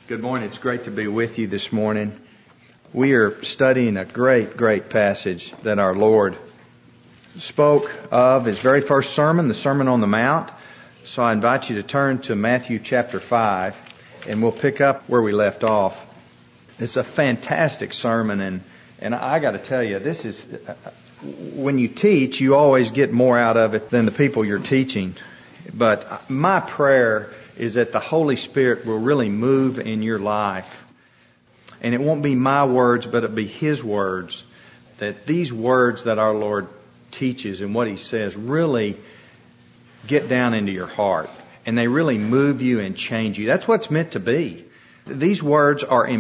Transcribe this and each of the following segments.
Good morning. It's great to be with you this morning. We are studying a great passage that our Lord spoke of his very first sermon, the Sermon on the Mount. So I invite you to turn to Matthew chapter 5 and we'll pick up where we left off. It's a fantastic sermon and I got to tell you, this is, when you teach, you always get more out of it than the people you're teaching. But my prayer is that the Holy Spirit will really move in your life. And it won't be my words, but it'll be His words. That these words that our Lord teaches and what He says really get down into your heart. And they really move you and change you. That's what it's meant to be. These words are,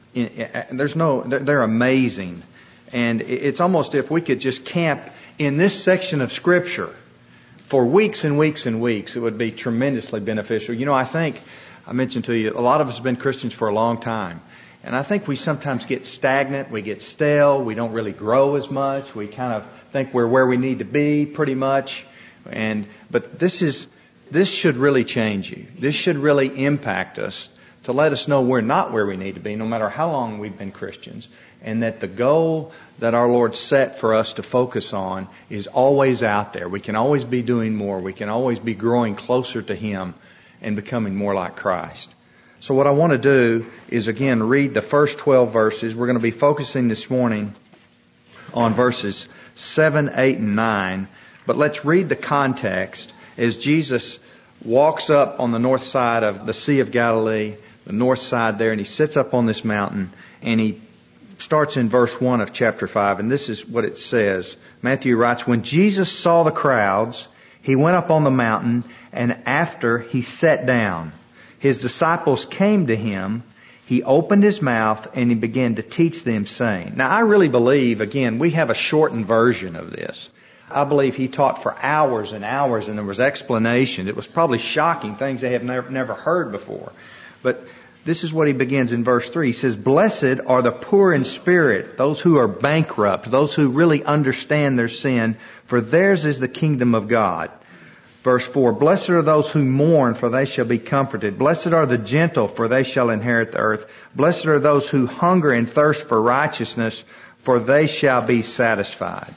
they're amazing. And it's almost if we could just camp in this section of Scripture for weeks and weeks and weeks, it would be tremendously beneficial. You know, I mentioned to you, a lot of us have been Christians for a long time. And I think we sometimes get stagnant, we get stale, we don't really grow as much, we kind of think we're where we need to be pretty much. But this should really change you. This should really impact us to let us know we're not where we need to be, no matter how long we've been Christians. And that the goal that our Lord set for us to focus on is always out there. We can always be doing more. We can always be growing closer to Him and becoming more like Christ. So what I want to do is again read the first 12 verses. We're going to be focusing this morning on verses 7, 8, and 9. But let's read the context as Jesus walks up on the north side of the Sea of Galilee, the north side there, and He sits up on this mountain and He starts in verse 1 of chapter 5, and this is what it says. Matthew writes, "When Jesus saw the crowds, He went up on the mountain, and after He sat down. His disciples came to Him. He opened His mouth, and He began to teach them, saying..." Now, I really believe, again, we have a shortened version of this. I believe He taught for hours and hours, and there was explanation. It was probably shocking, things they have never heard before. But this is what He begins in verse 3. He says, "Blessed are the poor in spirit, those who are bankrupt, those who really understand their sin, for theirs is the kingdom of God." Verse 4, "Blessed are those who mourn, for they shall be comforted. Blessed are the gentle, for they shall inherit the earth. Blessed are those who hunger and thirst for righteousness, for they shall be satisfied."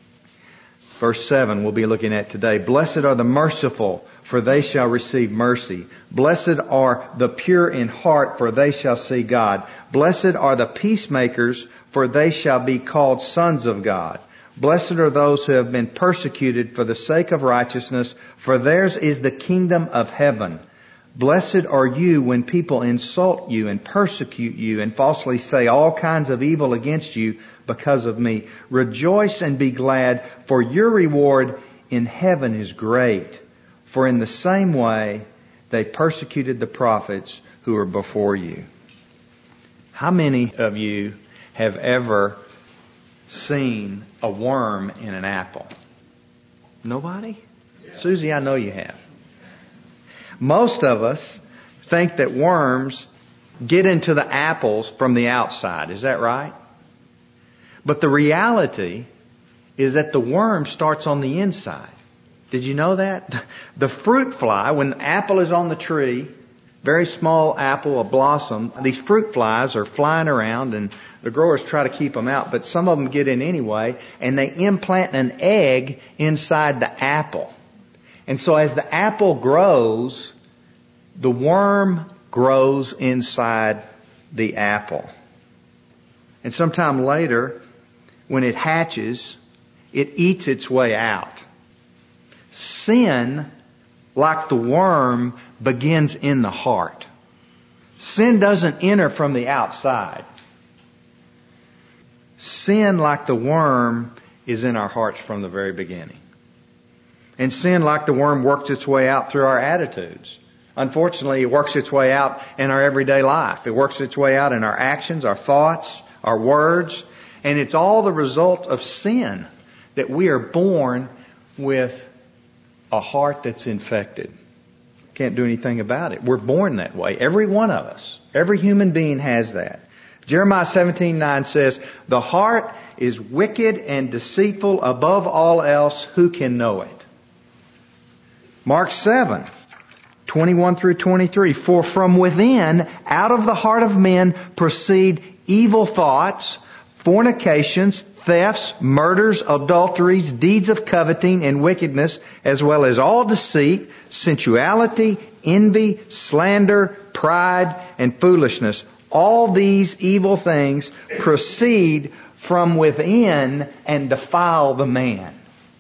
Verse 7 we'll be looking at today. "Blessed are the merciful, for they shall receive mercy. Blessed are the pure in heart, for they shall see God. Blessed are the peacemakers, for they shall be called sons of God. Blessed are those who have been persecuted for the sake of righteousness, for theirs is the kingdom of heaven. Blessed are you when people insult you and persecute you and falsely say all kinds of evil against you because of me. Rejoice and be glad, for your reward in heaven is great. For in the same way they persecuted the prophets who were before you." How many of you have ever seen a worm in an apple? Nobody? Yeah. Susie, I know you have. Most of us think that worms get into the apples from the outside. Is that right? But the reality is that the worm starts on the inside. Did you know that? The fruit fly, when the apple is on the tree, very small apple, a blossom, these fruit flies are flying around and the growers try to keep them out, but some of them get in anyway, and they implant an egg inside the apple. And so as the apple grows, the worm grows inside the apple. And sometime later, when it hatches, it eats its way out. Sin, like the worm, begins in the heart. Sin doesn't enter from the outside. Sin, like the worm, is in our hearts from the very beginning. And sin, like the worm, works its way out through our attitudes. Unfortunately, it works its way out in our everyday life. It works its way out in our actions, our thoughts, our words. And it's all the result of sin that we are born with a heart that's infected. Can't do anything about it. We're born that way. Every one of us. Every human being has that. Jeremiah 17:9 says, "The heart is wicked and deceitful above all else. Who can know it?" Mark 7 21 through 23. For from within, out of the heart of men, proceed evil thoughts, fornications, thefts, murders, adulteries, deeds of coveting and wickedness, as well as all deceit, sensuality, envy, slander, pride, and foolishness. All these evil things proceed from within and defile the man.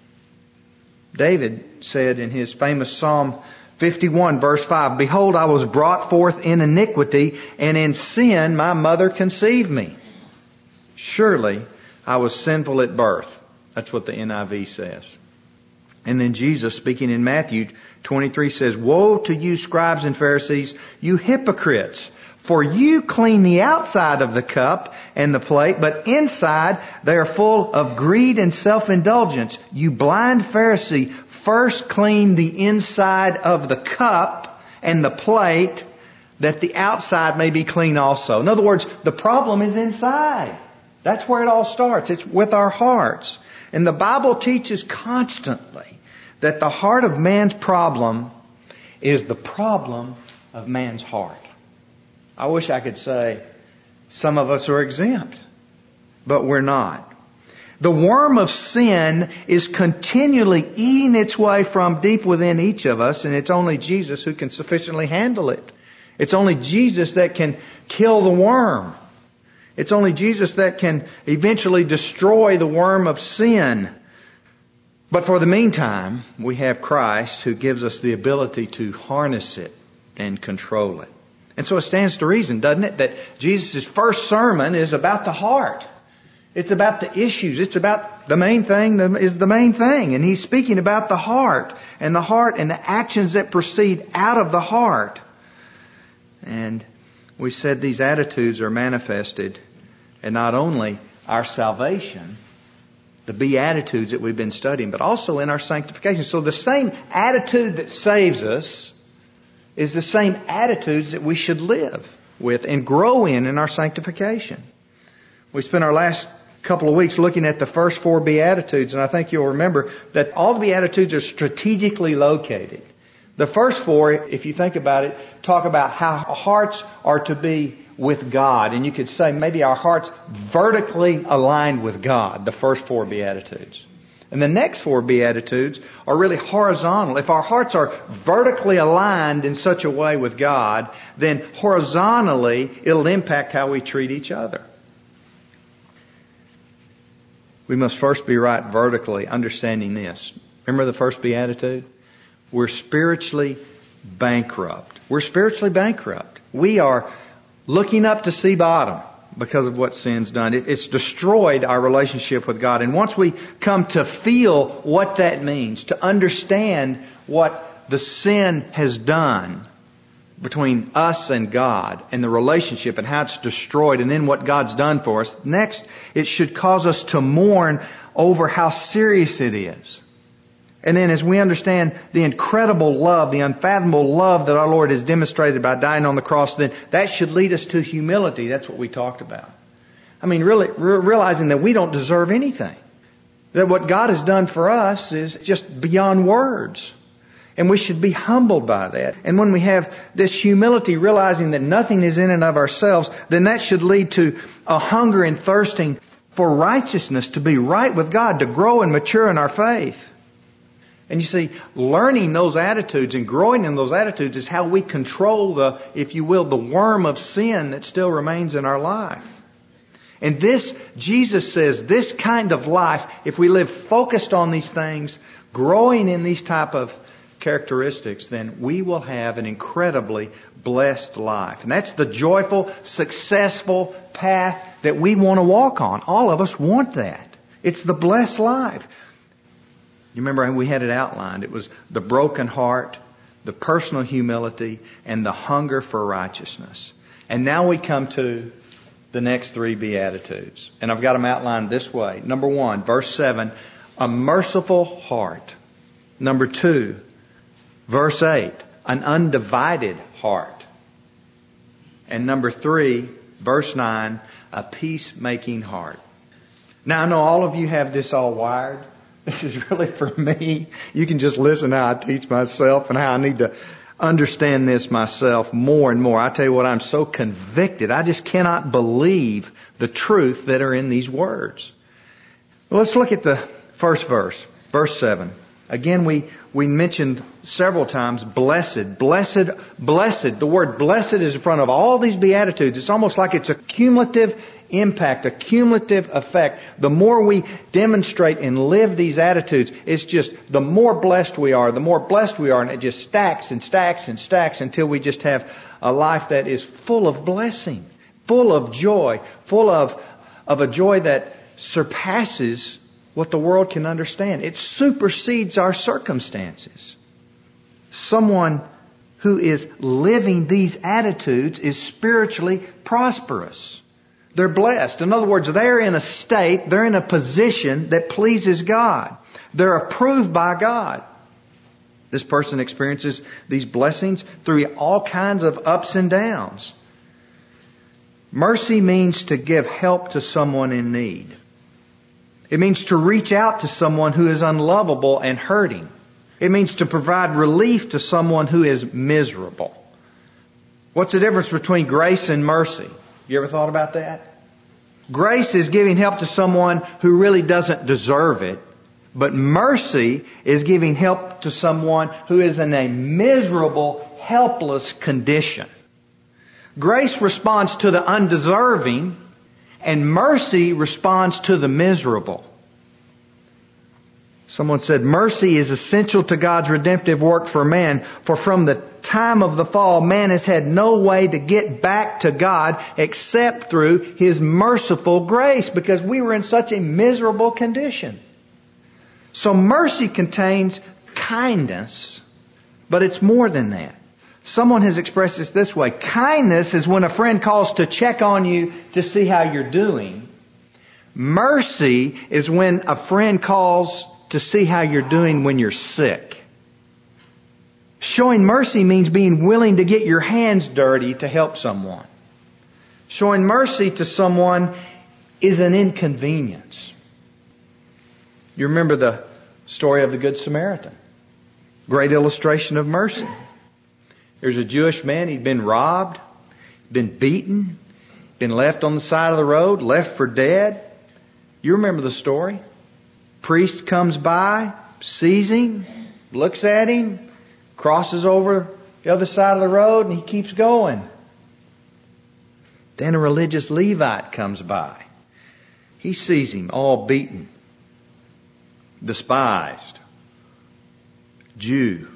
David said in his famous Psalm 51 verse 5, Behold, I was brought forth in iniquity, and in sin my mother conceived me. Surely I was sinful at birth. That's what the NIV says. And then Jesus, speaking in Matthew 23, says, Woe to you, scribes and Pharisees, you hypocrites! For you clean the outside of the cup and the plate, but inside they are full of greed and self-indulgence. You blind Pharisee, first clean the inside of the cup and the plate, that the outside may be clean also. In other words, the problem is inside. That's where it all starts. It's with our hearts. And the Bible teaches constantly that the heart of man's problem is the problem of man's heart. I wish I could say some of us are exempt, but we're not. The worm of sin is continually eating its way from deep within each of us, and it's only Jesus who can sufficiently handle it. It's only Jesus that can kill the worm. It's only Jesus that can eventually destroy the worm of sin. But for the meantime, we have Christ who gives us the ability to harness it and control it. And so it stands to reason, doesn't it, that Jesus' first sermon is about the heart. It's about the issues. It's about the main thing is the main thing. And He's speaking about the heart and the actions that proceed out of the heart. And we said these attitudes are manifested in not only our salvation, the Beatitudes that we've been studying, but also in our sanctification. So the same attitude that saves us is the same attitudes that we should live with and grow in our sanctification. We spent our last couple of weeks looking at the first 4 Beatitudes, and I think you'll remember that all the Beatitudes are strategically located. The first 4, if you think about it, talk about how our hearts are to be with God. And you could say maybe our hearts vertically aligned with God, the first 4 Beatitudes. And the next 4 Beatitudes are really horizontal. If our hearts are vertically aligned in such a way with God, then horizontally it'll impact how we treat each other. We must first be right vertically, understanding this. Remember the first Beatitude? We're spiritually bankrupt. We're spiritually bankrupt. We are looking up to see bottom because of what sin's done. It's destroyed our relationship with God. And once we come to feel what that means, to understand what the sin has done between us and God and the relationship and how it's destroyed and then what God's done for us, next it should cause us to mourn over how serious it is. And then as we understand the incredible love, the unfathomable love that our Lord has demonstrated by dying on the cross, then that should lead us to humility. That's what we talked about. I mean, really realizing that we don't deserve anything. That what God has done for us is just beyond words. And we should be humbled by that. And when we have this humility, realizing that nothing is in and of ourselves, then that should lead to a hunger and thirsting for righteousness, to be right with God, to grow and mature in our faith. And you see, learning those attitudes and growing in those attitudes is how we control the, if you will, the worm of sin that still remains in our life. And this, Jesus says, this kind of life, if we live focused on these things, growing in these type of characteristics, then we will have an incredibly blessed life. And that's the joyful, successful path that we want to walk on. All of us want that. It's the blessed life. You remember we had it outlined. It was the broken heart, the personal humility, and the hunger for righteousness. And now we come to the next 3 Beatitudes. And I've got them outlined this way. Number 1, verse 7, a merciful heart. Number 2, verse 8, an undivided heart. And number 3, verse 9, a peacemaking heart. Now I know all of you have this all wired. This is really for me. You can just listen how I teach myself and how I need to understand this myself more and more. I tell you what, I'm so convicted. I just cannot believe the truth that are in these words. Well, let's look at the first verse, verse 7. Again, we mentioned several times blessed, blessed, blessed. The word blessed is in front of all these Beatitudes. It's almost like it's a cumulative impact, a cumulative effect. The more we demonstrate and live these attitudes, it's just the more blessed we are, and it just stacks and stacks and stacks until we just have a life that is full of blessing, full of joy, full of a joy that surpasses what the world can understand. It supersedes our circumstances. Someone who is living these attitudes is spiritually prosperous. They're blessed. In other words, they're in a state, they're in a position that pleases God. They're approved by God. This person experiences these blessings through all kinds of ups and downs. Mercy means to give help to someone in need. It means to reach out to someone who is unlovable and hurting. It means to provide relief to someone who is miserable. What's the difference between grace and mercy? You ever thought about that? Grace is giving help to someone who really doesn't deserve it. But mercy is giving help to someone who is in a miserable, helpless condition. Grace responds to the undeserving, and mercy responds to the miserable. Someone said, mercy is essential to God's redemptive work for man, for from the time of the fall, man has had no way to get back to God except through His merciful grace, because we were in such a miserable condition. So mercy contains kindness, but it's more than that. Someone has expressed this this way. Kindness is when a friend calls to check on you to see how you're doing. Mercy is when a friend calls to see how you're doing when you're sick. Showing mercy means being willing to get your hands dirty to help someone. Showing mercy to someone is an inconvenience. You remember the story of the Good Samaritan. Great illustration of mercy. There's a Jewish man, he'd been robbed, been beaten, been left on the side of the road, left for dead. You remember the story. Priest comes by, sees him, looks at him, crosses over the other side of the road, and he keeps going. Then a religious Levite comes by. He sees him all beaten, despised. Jew.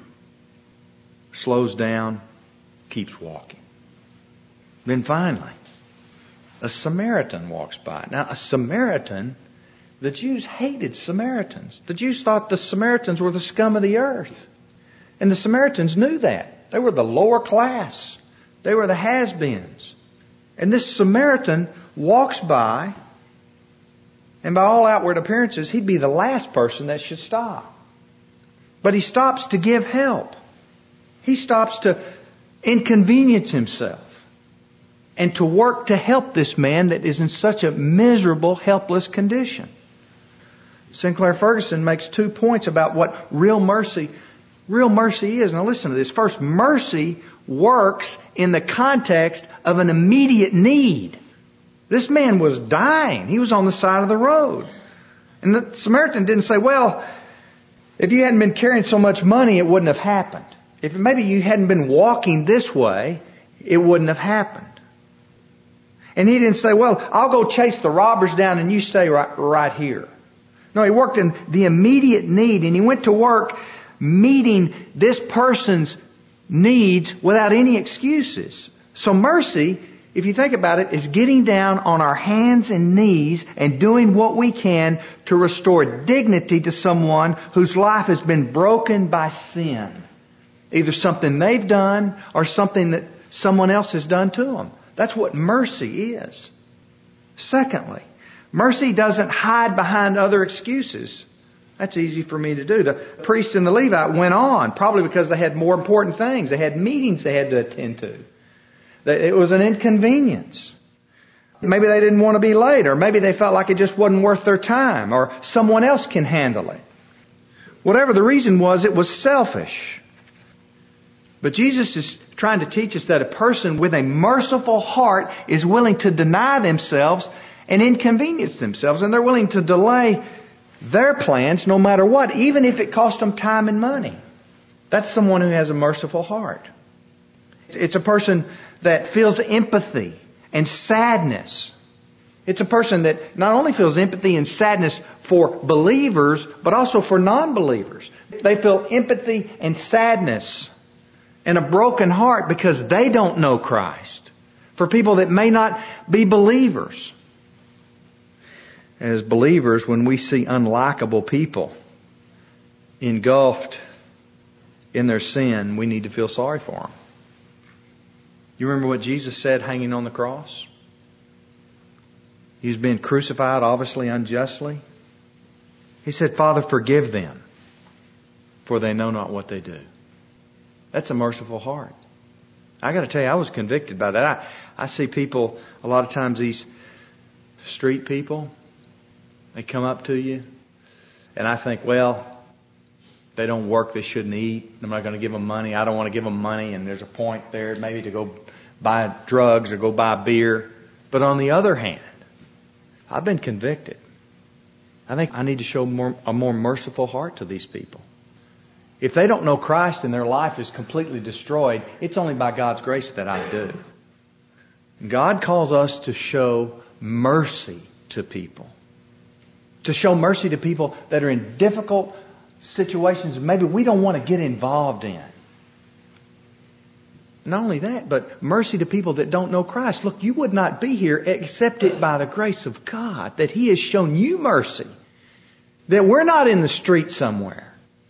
Slows down, keeps walking. Then finally, a Samaritan walks by. Now, a Samaritan, the Jews hated Samaritans. The Jews thought the Samaritans were the scum of the earth. And the Samaritans knew that. They were the lower class. They were the has-beens. And this Samaritan walks by, and by all outward appearances, he'd be the last person that should stop. But he stops to give help. He stops to inconvenience himself and to work to help this man that is in such a miserable, helpless condition. Sinclair Ferguson makes 2 points about what real mercy is. Now listen to this. First, mercy works in the context of an immediate need. This man was dying. He was on the side of the road. And the Samaritan didn't say, well, if you hadn't been carrying so much money, it wouldn't have happened. If maybe you hadn't been walking this way, it wouldn't have happened. And he didn't say, well, I'll go chase the robbers down and you stay right here. No, he worked in the immediate need, and he went to work meeting this person's needs without any excuses. So mercy, if you think about it, is getting down on our hands and knees and doing what we can to restore dignity to someone whose life has been broken by sin. Either something they've done or something that someone else has done to them. That's what mercy is. Secondly, mercy doesn't hide behind other excuses. That's easy for me to do. The priest and the Levite went on, probably because they had more important things. They had meetings they had to attend to. It was an inconvenience. Maybe they didn't want to be late, or maybe they felt like it just wasn't worth their time, or someone else can handle it. Whatever the reason was, it was selfish. But Jesus is trying to teach us that a person with a merciful heart is willing to deny themselves and inconvenience themselves. And they're willing to delay their plans no matter what, even if it costs them time and money. That's someone who has a merciful heart. It's a person that feels empathy and sadness. It's a person that not only feels empathy and sadness for believers, but also for non-believers. They feel empathy and sadness and a broken heart because they don't know Christ. For people that may not be believers. As believers, when we see unlikable people engulfed in their sin, we need to feel sorry for them. You remember what Jesus said hanging on the cross? He was being crucified, obviously unjustly. He said, Father, forgive them, for they know not what they do. That's a merciful heart. I got to tell you, I was convicted by that. I see people, a lot of times these street people, they come up to you, and I think, well, they don't work, they shouldn't eat. I'm not going to give them money. I don't want to give them money, and there's a point there maybe to go buy drugs or go buy beer. But on the other hand, I've been convicted. I think I need to show a more merciful heart to these people. If they don't know Christ and their life is completely destroyed, it's only by God's grace that I do. God calls us to show mercy to people. To show mercy to people that are in difficult situations maybe we don't want to get involved in. Not only that, but mercy to people that don't know Christ. Look, you would not be here except it by the grace of God, that He has shown you mercy. That we're not in the street somewhere.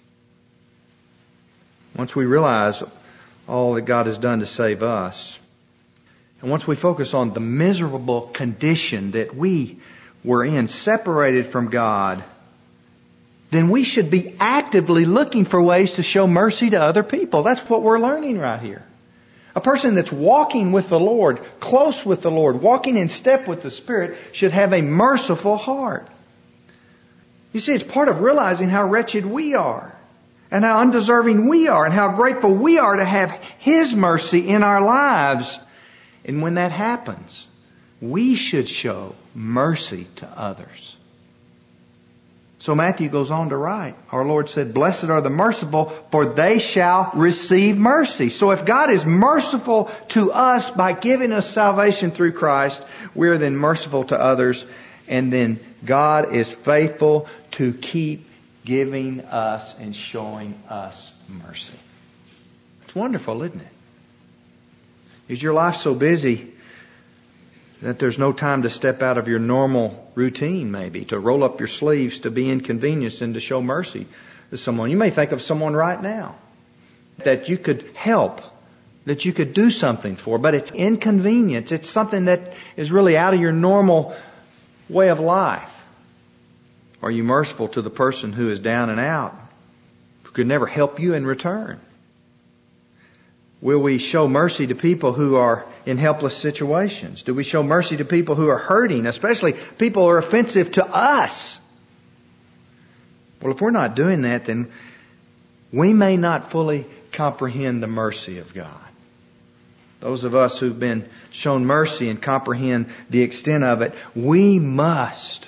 Once we realize all that God has done to save us, and once we focus on the miserable condition that we were in, separated from God, then we should be actively looking for ways to show mercy to other people. That's what we're learning right here. A person that's walking with the Lord, close with the Lord, walking in step with the Spirit, should have a merciful heart. You see, it's part of realizing how wretched we are, and how undeserving we are, and how grateful we are to have His mercy in our lives. And when that happens, we should show mercy to others. So Matthew goes on to write, our Lord said, Blessed are the merciful, for they shall receive mercy. So if God is merciful to us by giving us salvation through Christ, we are then merciful to others, and then God is faithful to keep giving us and showing us mercy. It's wonderful, isn't it? Is your life so busy that there's no time to step out of your normal routine, maybe, to roll up your sleeves, to be inconvenienced, and to show mercy to someone? You may think of someone right now that you could help, that you could do something for, but it's inconvenience. It's something that is really out of your normal way of life. Are you merciful to the person who is down and out, who could never help you in return? Will we show mercy to people who are in helpless situations? Do we show mercy to people who are hurting, especially people who are offensive to us? Well, if we're not doing that, then we may not fully comprehend the mercy of God. Those of us who've been shown mercy and comprehend the extent of it, we must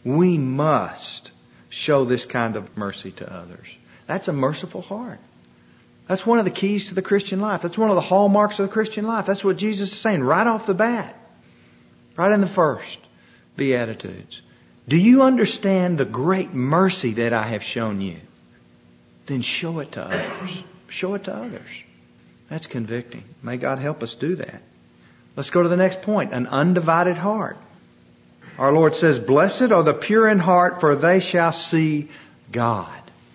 show this kind of mercy to others. That's a merciful heart. That's one of the keys to the Christian life. That's one of the hallmarks of the Christian life. That's what Jesus is saying right off the bat. Right in the first Beatitudes. Do you understand the great mercy that I have shown you? Then show it to others. Show it to others. That's convicting. May God help us do that. Let's go to the next point. An undivided heart. Our Lord says, Blessed are the pure in heart, for they shall see God.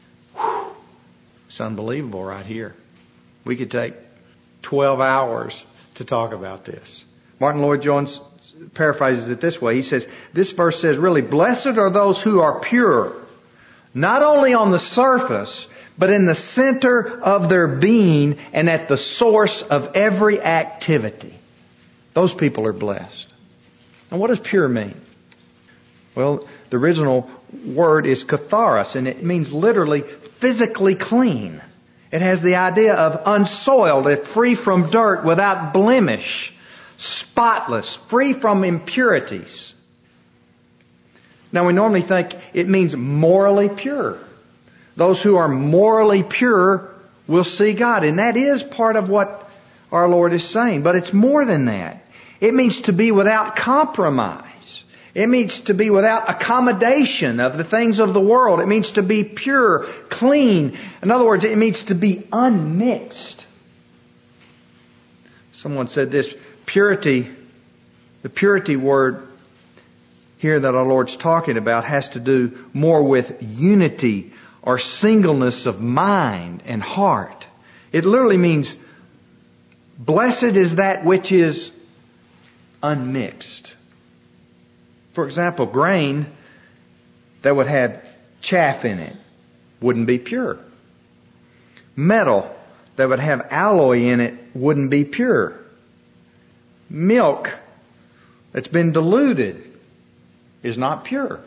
It's unbelievable right here. We could take 12 hours to talk about this. Martin Lloyd-Jones paraphrases it this way. He says, this verse says really, Blessed are those who are pure, not only on the surface, but in the center of their being and at the source of every activity. Those people are blessed. And what does pure mean? Well, the original word is katharos, and it means literally physically clean. It has the idea of unsoiled, free from dirt, without blemish, spotless, free from impurities. Now we normally think it means morally pure. Those who are morally pure will see God. And that is part of what our Lord is saying. But it's more than that. It means to be without compromise. It means to be without accommodation of the things of the world. It means to be pure, clean. In other words, it means to be unmixed. Someone said this, purity, the purity word here that our Lord's talking about has to do more with unity or singleness of mind and heart. It literally means, blessed is that which is unmixed. For example, grain that would have chaff in it wouldn't be pure. Metal that would have alloy in it wouldn't be pure. Milk that's been diluted is not pure.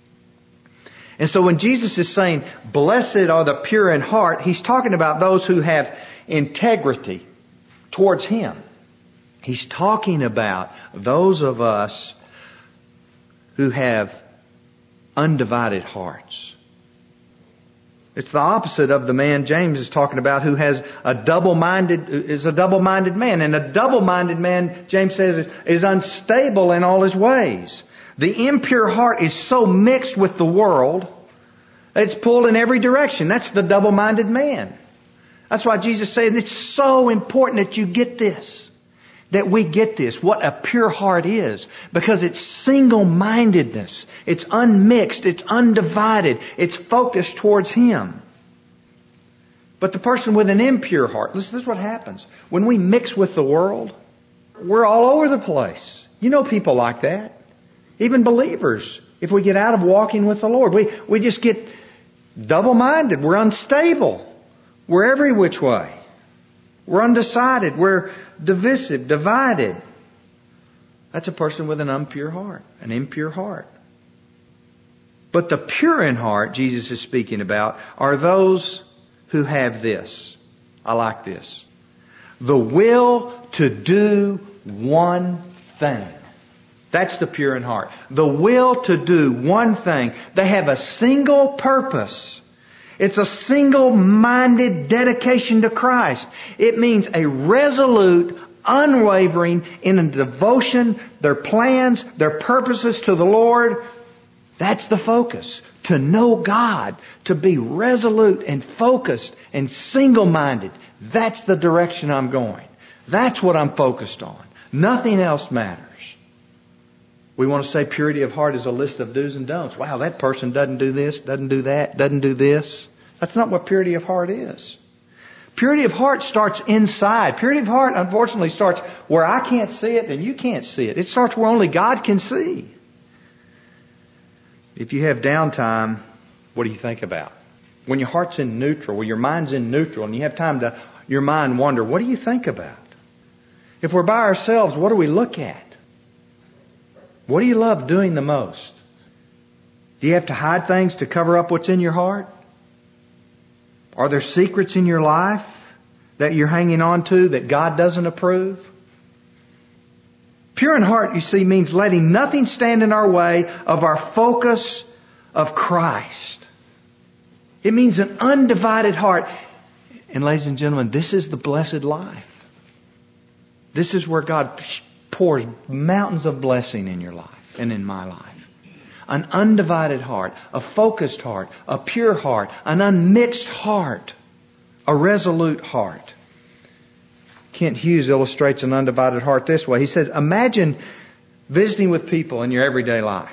And so when Jesus is saying, blessed are the pure in heart, He's talking about those who have integrity towards Him. He's talking about those of us who have undivided hearts. It's the opposite of the man James is talking about who has a double-minded man. And a double-minded man, James says, is unstable in all his ways. The impure heart is so mixed with the world that it's pulled in every direction. That's the double-minded man. That's why Jesus said it's so important that you get this. That we get this, what a pure heart is. Because it's single-mindedness. It's unmixed. It's undivided. It's focused towards Him. But the person with an impure heart, listen, this is what happens. When we mix with the world, we're all over the place. You know people like that. Even believers. If we get out of walking with the Lord, we just get double-minded. We're unstable. We're every which way. We're undecided. We're divisive, divided. That's a person with an impure heart, an impure heart. But the pure in heart, Jesus is speaking about, are those who have this. I like this. The will to do one thing. That's the pure in heart. The will to do one thing. They have a single purpose. It's a single-minded dedication to Christ. It means a resolute, unwavering in a devotion, their plans, their purposes to the Lord. That's the focus. To know God, to be resolute and focused and single-minded. That's the direction I'm going. That's what I'm focused on. Nothing else matters. We want to say purity of heart is a list of do's and don'ts. Wow, that person doesn't do this, doesn't do that, doesn't do this. That's not what purity of heart is. Purity of heart starts inside. Purity of heart, unfortunately, starts where I can't see it and you can't see it. It starts where only God can see. If you have downtime, what do you think about? When your heart's in neutral, when your mind's in neutral, and you have time to, your mind wander, what do you think about? If we're by ourselves, what do we look at? What do you love doing the most? Do you have to hide things to cover up what's in your heart? Are there secrets in your life that you're hanging on to that God doesn't approve? Pure in heart, you see, means letting nothing stand in our way of our focus of Christ. It means an undivided heart. And ladies and gentlemen, this is the blessed life. This is where God pours mountains of blessing in your life and in my life. An undivided heart, a focused heart, a pure heart, an unmixed heart, a resolute heart. Kent Hughes illustrates an undivided heart this way. He says, imagine visiting with people in your everyday life.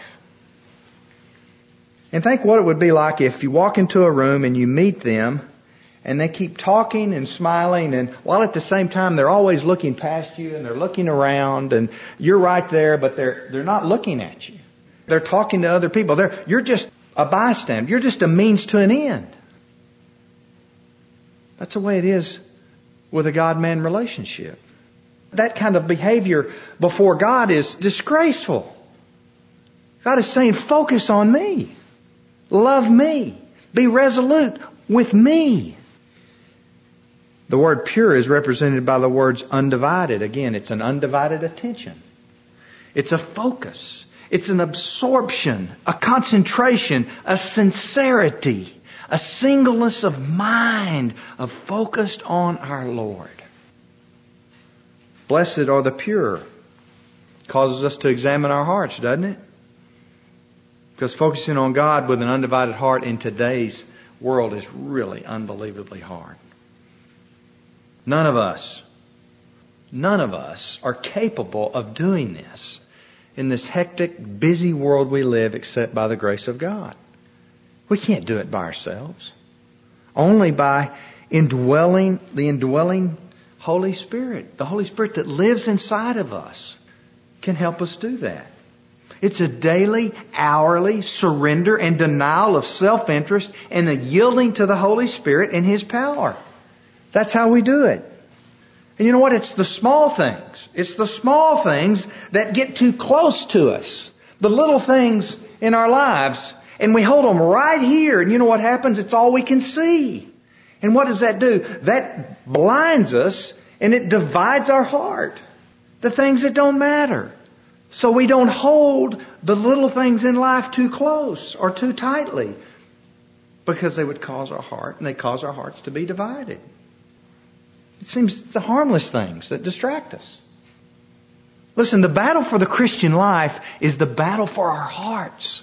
And think what it would be like if you walk into a room and you meet them and they keep talking and smiling, and while at the same time they're always looking past you and they're looking around and you're right there, but they're not looking at you. They're talking to other people. You're just a bystander. You're just a means to an end. That's the way it is with a God-man relationship. That kind of behavior before God is disgraceful. God is saying, focus on me. Love me. Be resolute with me. The word pure is represented by the words undivided. Again, it's an undivided attention. It's a focus. It's an absorption, a concentration, a sincerity, a singleness of mind, of focused on our Lord. Blessed are the pure. Causes us to examine our hearts, doesn't it? Because focusing on God with an undivided heart in today's world is really unbelievably hard. None of us are capable of doing this in this hectic, busy world we live except by the grace of God. We can't do it by ourselves. Only by the indwelling Holy Spirit. The Holy Spirit that lives inside of us can help us do that. It's a daily, hourly surrender and denial of self-interest and a yielding to the Holy Spirit and His power. That's how we do it. And you know what? It's the small things. It's the small things that get too close to us. The little things in our lives. And we hold them right here. And you know what happens? It's all we can see. And what does that do? That blinds us and it divides our heart. The things that don't matter. So we don't hold the little things in life too close or too tightly. Because they would cause our heart and they cause our hearts to be divided. It seems the harmless things that distract us. Listen, the battle for the Christian life is the battle for our hearts.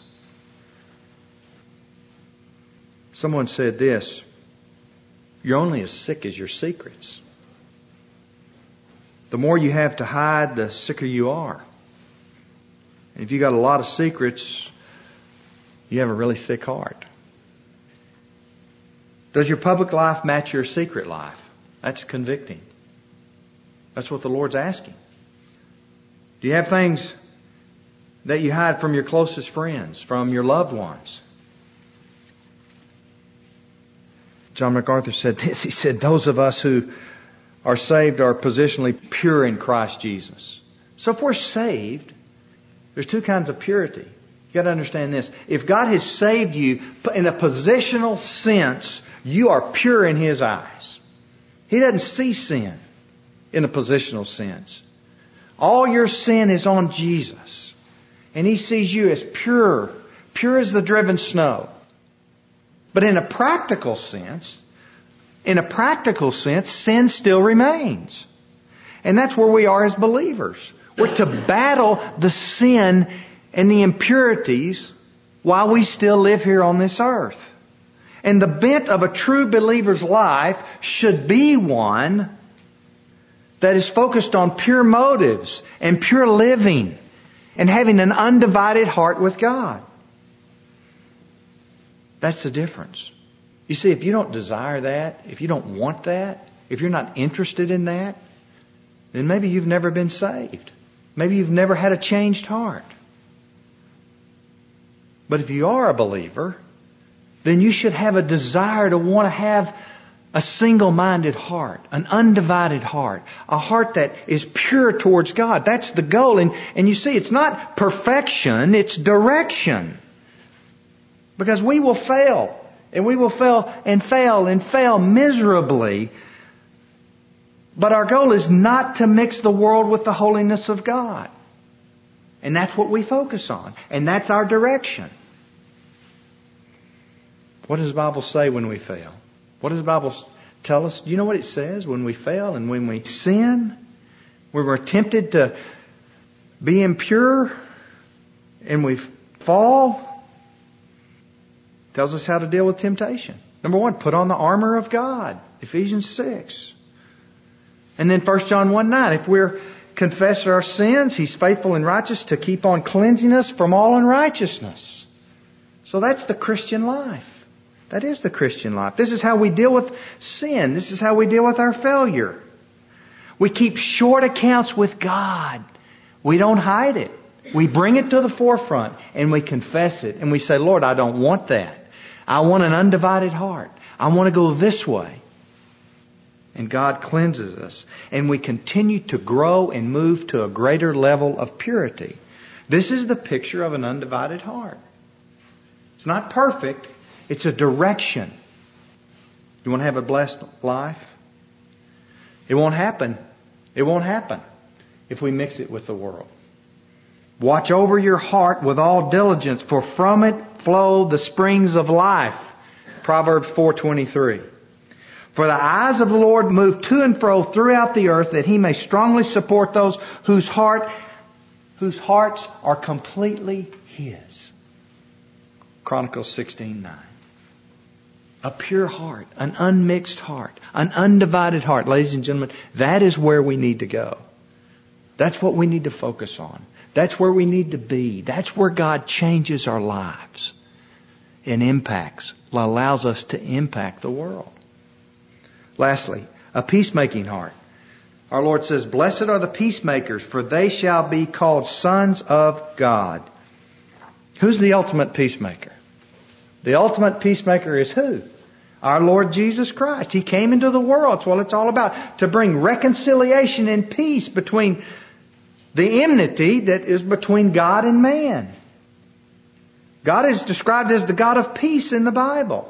Someone said this, you're only as sick as your secrets. The more you have to hide, the sicker you are. And if you got a lot of secrets, you have a really sick heart. Does your public life match your secret life? That's convicting. That's what the Lord's asking. Do you have things that you hide from your closest friends, from your loved ones? John MacArthur said this. He said, those of us who are saved are positionally pure in Christ Jesus. So if we're saved, there's two kinds of purity. You got to understand this. If God has saved you in a positional sense, you are pure in His eyes. He doesn't see sin in a positional sense. All your sin is on Jesus. And He sees you as pure as the driven snow. But in a practical sense, sin still remains. And that's where we are as believers. We're to battle the sin and the impurities while we still live here on this earth. And the bent of a true believer's life should be one that is focused on pure motives and pure living and having an undivided heart with God. That's the difference. You see, if you don't desire that, if you don't want that, if you're not interested in that, then maybe you've never been saved. Maybe you've never had a changed heart. But if you are a believer, then you should have a desire to want to have a single-minded heart, an undivided heart, a heart that is pure towards God. That's the goal. And you see, it's not perfection, it's direction. Because we will fail. And we will fail and fail and fail miserably. But our goal is not to mix the world with the holiness of God. And that's what we focus on. And that's our direction. What does the Bible say when we fail? What does the Bible tell us? Do you know what it says when we fail and when we sin? When we're tempted to be impure and we fall? It tells us how to deal with temptation. Number one, put on the armor of God. Ephesians 6. And then 1 John 1:9. If we're confess our sins, He's faithful and righteous to keep on cleansing us from all unrighteousness. So that's the Christian life. That is the Christian life. This is how we deal with sin. This is how we deal with our failure. We keep short accounts with God. We don't hide it. We bring it to the forefront and we confess it. And we say, Lord, I don't want that. I want an undivided heart. I want to go this way. And God cleanses us. And we continue to grow and move to a greater level of purity. This is the picture of an undivided heart. It's not perfect. It's a direction. You want to have a blessed life? It won't happen. It won't happen if we mix it with the world. Watch over your heart with all diligence, for from it flow the springs of life. Proverbs 4:23. For the eyes of the Lord move to and fro throughout the earth, that He may strongly support those whose hearts are completely His. Chronicles 16:9. A pure heart, an unmixed heart, an undivided heart. Ladies and gentlemen, that is where we need to go. That's what we need to focus on. That's where we need to be. That's where God changes our lives and allows us to impact the world. Lastly, a peacemaking heart. Our Lord says, "Blessed are the peacemakers, for they shall be called sons of God." Who's the ultimate peacemaker? The ultimate peacemaker is who? Our Lord Jesus Christ. He came into the world. That's what it's all about. To bring reconciliation and peace between the enmity that is between God and man. God is described as the God of peace in the Bible.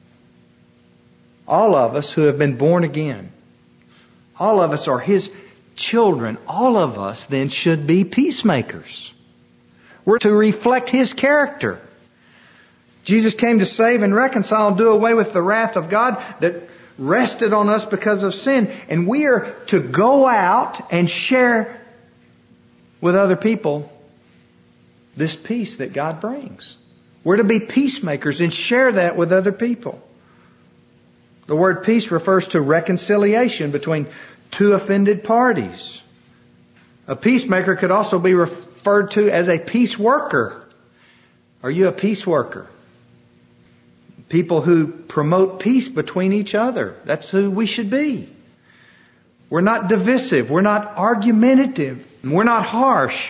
All of us who have been born again, all of us are His children. All of us then should be peacemakers. We're to reflect His character. Jesus came to save and reconcile and do away with the wrath of God that rested on us because of sin. And we are to go out and share with other people this peace that God brings. We're to be peacemakers and share that with other people. The word peace refers to reconciliation between two offended parties. A peacemaker could also be referred to as a peace worker. Are you a peace worker? People who promote peace between each other. That's who we should be. We're not divisive. We're not argumentative. We're not harsh.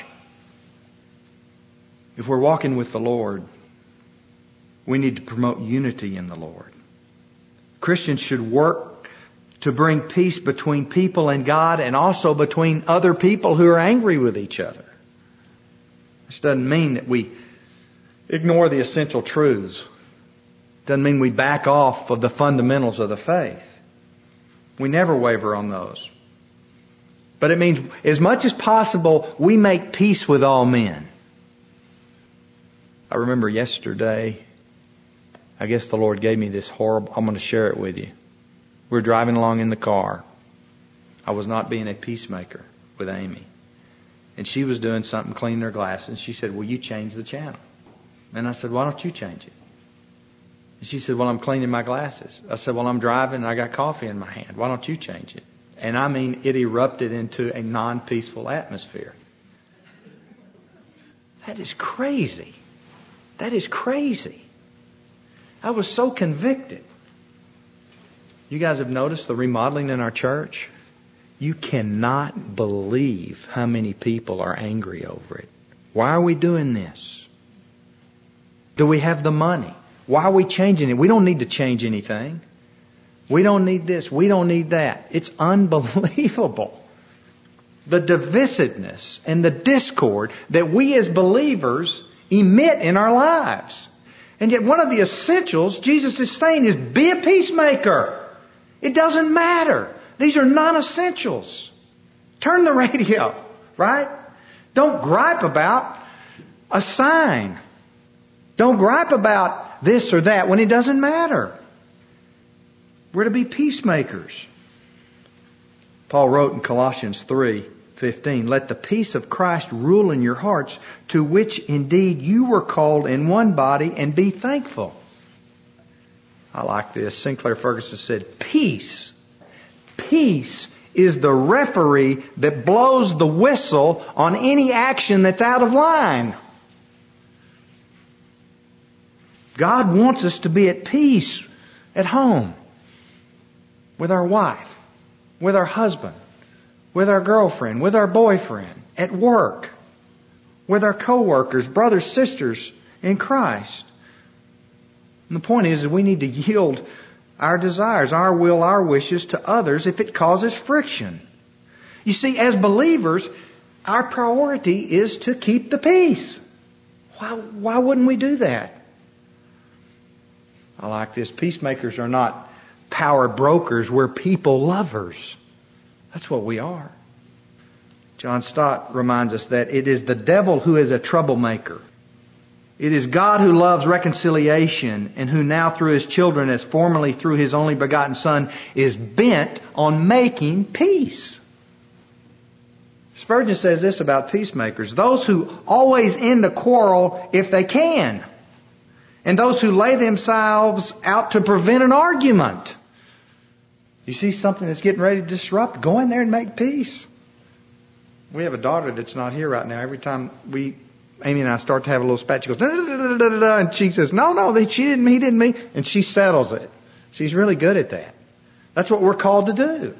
If we're walking with the Lord, we need to promote unity in the Lord. Christians should work to bring peace between people and God, and also between other people who are angry with each other. This doesn't mean that we ignore the essential truths. Doesn't mean we back off of the fundamentals of the faith. We never waver on those. But it means as much as possible we make peace with all men. I remember yesterday, I guess the Lord gave me this horrible, I'm going to share it with you. We were driving along in the car. I was not being a peacemaker with Amy. And she was doing something, cleaning her glasses. And she said, "Will you change the channel?" And I said, "Why don't you change it?" And she said, "Well, I'm cleaning my glasses." I said, "Well, I'm driving and I got coffee in my hand. Why don't you change it?" And I mean, it erupted into a non-peaceful atmosphere. That is crazy. That is crazy. I was so convicted. You guys have noticed the remodeling in our church? You cannot believe how many people are angry over it. Why are we doing this? Do we have the money? Why are we changing it? We don't need to change anything. We don't need this. We don't need that. It's unbelievable. The divisiveness and the discord that we as believers emit in our lives. And yet one of the essentials Jesus is saying is be a peacemaker. It doesn't matter. These are non-essentials. Turn the radio, right? Don't gripe about a sign. Don't gripe about this or that when it doesn't matter. We're to be peacemakers. Paul wrote in Colossians 3:15, "Let the peace of Christ rule in your hearts, to which indeed you were called in one body, and be thankful." I like this. Sinclair Ferguson said, Peace is the referee that blows the whistle on any action that's out of line. God wants us to be at peace at home, with our wife, with our husband, with our girlfriend, with our boyfriend, at work, with our co-workers, brothers, sisters in Christ. And the point is that we need to yield our desires, our will, our wishes to others if it causes friction. You see, as believers, our priority is to keep the peace. Why wouldn't we do that? I like this. Peacemakers are not power brokers. We're people lovers. That's what we are. John Stott reminds us that it is the devil who is a troublemaker. It is God who loves reconciliation and who now through His children, as formerly through His only begotten Son, is bent on making peace. Spurgeon says this about peacemakers: those who always end a quarrel if they can, and those who lay themselves out to prevent an argument. You see something that's getting ready to disrupt, go in there and make peace. We have a daughter that's not here right now. Every time Amy and I start to have a little spat, she goes, da, da, da, da, da, da, and she says, no, he didn't mean, and she settles it. She's really good at that. That's what we're called to do.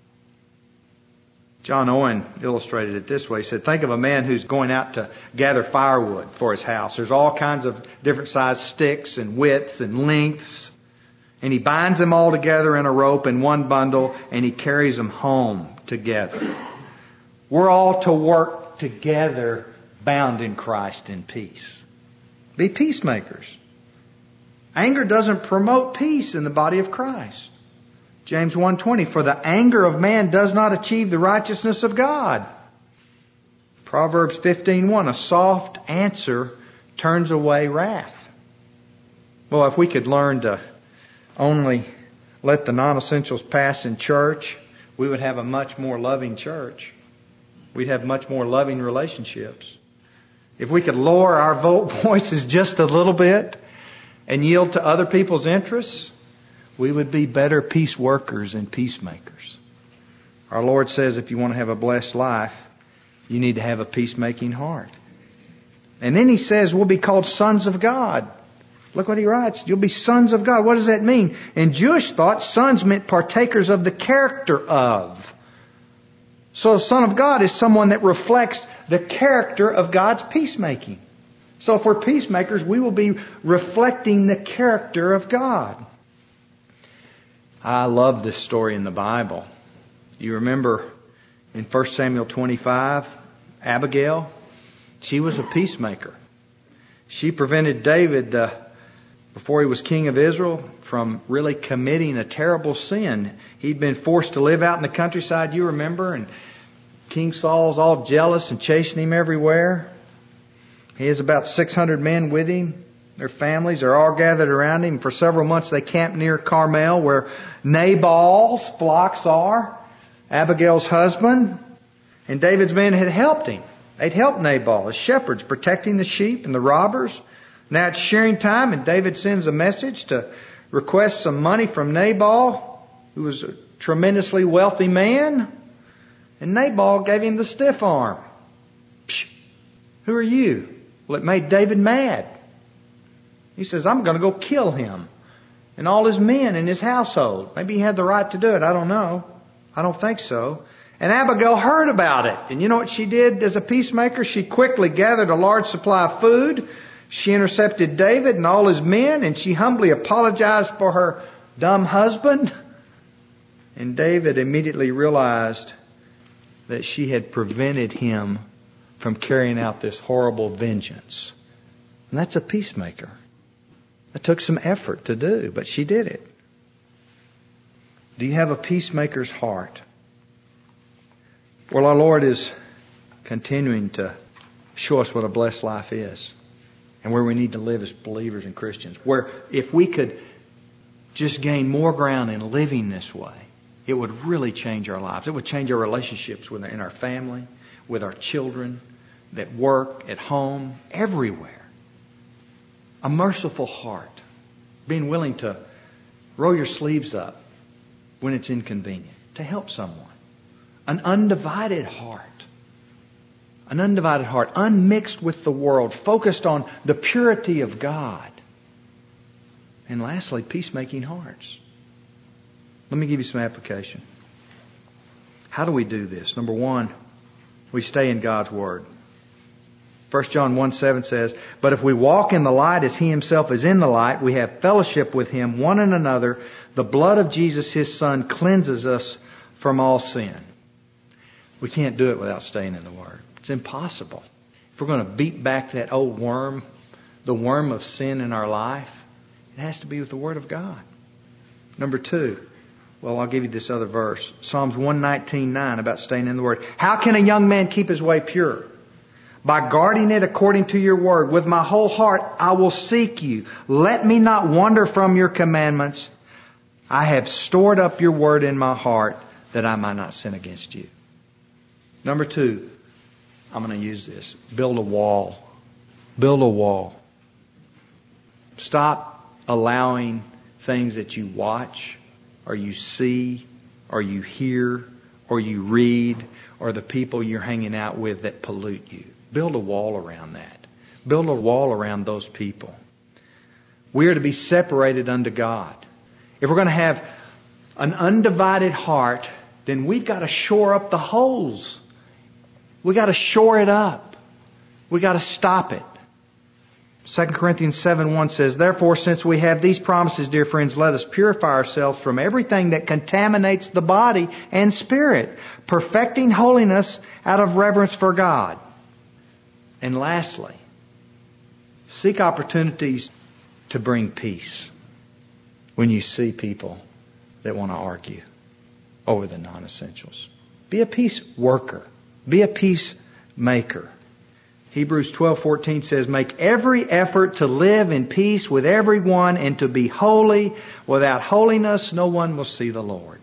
John Owen illustrated it this way. He said, think of a man who's going out to gather firewood for his house. There's all kinds of different sized sticks and widths and lengths. And he binds them all together in a rope in one bundle, and he carries them home together. We're all to work together, bound in Christ in peace. Be peacemakers. Anger doesn't promote peace in the body of Christ. James 1:20, for the anger of man does not achieve the righteousness of God. Proverbs 15:1, a soft answer turns away wrath. Well, if we could learn to only let the non-essentials pass in church, we would have a much more loving church. We'd have much more loving relationships. If we could lower our voices just a little bit and yield to other people's interests, we would be better peace workers and peacemakers. Our Lord says if you want to have a blessed life, you need to have a peacemaking heart. And then He says we'll be called sons of God. Look what He writes. You'll be sons of God. What does that mean? In Jewish thought, sons meant partakers of the character of. So a son of God is someone that reflects the character of God's peacemaking. So if we're peacemakers, we will be reflecting the character of God. I love this story in the Bible. You remember in 1 Samuel 25, Abigail? She was a peacemaker. She prevented David, before he was king of Israel, from really committing a terrible sin. He'd been forced to live out in the countryside, you remember, and King Saul's all jealous and chasing him everywhere. He has about 600 men with him. Their families are all gathered around him. For several months they camped near Carmel, where Nabal's flocks are, Abigail's husband. And David's men had helped him. They'd helped Nabal as shepherds, protecting the sheep and the robbers. Now it's shearing time, and David sends a message to request some money from Nabal, who was a tremendously wealthy man. And Nabal gave him the stiff arm. Psh, who are you? Well, it made David mad. He says, I'm going to go kill him and all his men and his household. Maybe he had the right to do it. I don't know. I don't think so. And Abigail heard about it. And you know what she did as a peacemaker? She quickly gathered a large supply of food. She intercepted David and all his men, and she humbly apologized for her dumb husband. And David immediately realized that she had prevented him from carrying out this horrible vengeance. And that's a peacemaker. It took some effort to do, but she did it. Do you have a peacemaker's heart? Well, our Lord is continuing to show us what a blessed life is and where we need to live as believers and Christians. Where if we could just gain more ground in living this way, it would really change our lives. It would change our relationships in our family, with our children, at work, at home, everywhere. A merciful heart. Being willing to roll your sleeves up when it's inconvenient. To help someone. An undivided heart. An undivided heart. Unmixed with the world. Focused on the purity of God. And lastly, peacemaking hearts. Let me give you some application. How do we do this? Number one, we stay in God's Word. 1 John 1:7 says, but if we walk in the light as He Himself is in the light, we have fellowship with Him, one and another. The blood of Jesus, His Son, cleanses us from all sin. We can't do it without staying in the Word. It's impossible. If we're going to beat back that old worm, the worm of sin in our life, it has to be with the Word of God. Number two, Well, I'll give you this other verse. Psalms 119:9 about staying in the Word. How can a young man keep his way pure? By guarding it according to your word. With my whole heart I will seek you. Let me not wander from your commandments. I have stored up your word in my heart that I might not sin against you. Number 2, I'm going to use this. Build a wall. Build a wall. Stop allowing things that you watch or you see or you hear or you read or the people you're hanging out with that pollute you. Build a wall around that. Build a wall around those people. We are to be separated unto God. If we're going to have an undivided heart, then we've got to shore up the holes. We've got to shore it up. We've got to stop it. 2 Corinthians 7:1 says, Therefore, since we have these promises, dear friends, let us purify ourselves from everything that contaminates the body and spirit, perfecting holiness out of reverence for God. And lastly, seek opportunities to bring peace when you see people that want to argue over the non-essentials. Be a peace worker. Be a peacemaker. Hebrews 12:14 says, Make every effort to live in peace with everyone and to be holy. Without holiness, no one will see the Lord.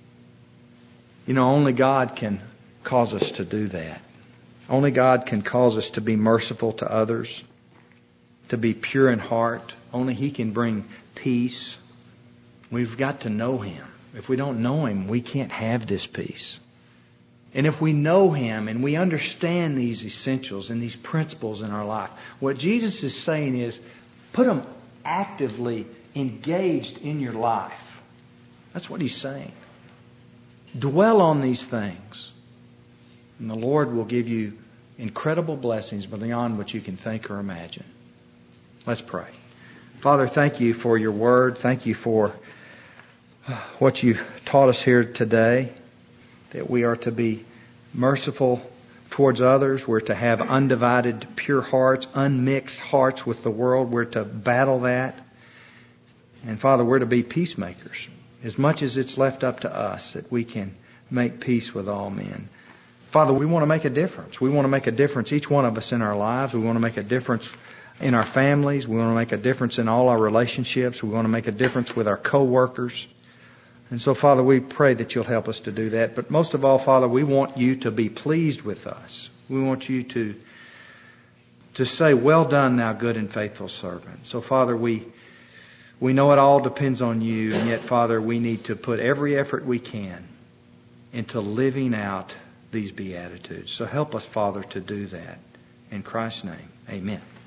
You know, only God can cause us to do that. Only God can cause us to be merciful to others, to be pure in heart. Only He can bring peace. We've got to know Him. If we don't know Him, we can't have this peace. And if we know Him and we understand these essentials and these principles in our life, what Jesus is saying is, put them actively engaged in your life. That's what He's saying. Dwell on these things. And the Lord will give you incredible blessings beyond what you can think or imagine. Let's pray. Father, thank you for your word. Thank you for what you taught us here today. That we are to be merciful towards others. We're to have undivided, pure hearts, unmixed hearts with the world. We're to battle that. And Father, we're to be peacemakers. As much as it's left up to us that we can make peace with all men. Father, we want to make a difference. We want to make a difference, each one of us in our lives. We want to make a difference in our families. We want to make a difference in all our relationships. We want to make a difference with our co-workers. And so, Father, we pray that you'll help us to do that. But most of all, Father, we want you to be pleased with us. We want you to say, well done, thou good and faithful servant. So, Father, we know it all depends on you. And yet, Father, we need to put every effort we can into living out these Beatitudes. So help us, Father, to do that. In Christ's name, amen.